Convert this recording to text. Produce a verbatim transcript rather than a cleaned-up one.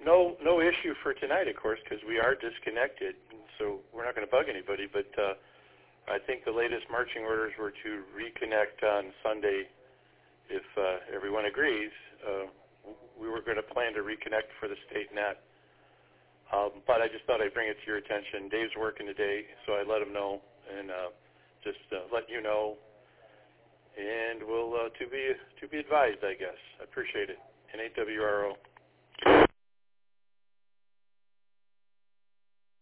no no issue for tonight, of course, because we are disconnected, so we're not going to bug anybody. But uh, I think the latest marching orders were to reconnect on Sunday, if uh, everyone agrees. Uh, we were going to plan to reconnect for the state net, um, but I just thought I'd bring it to your attention. Dave's working today, so I let him know, and uh, just uh, let you know. And we'll uh, to be to be advised, I guess. I appreciate it. N eight W R O.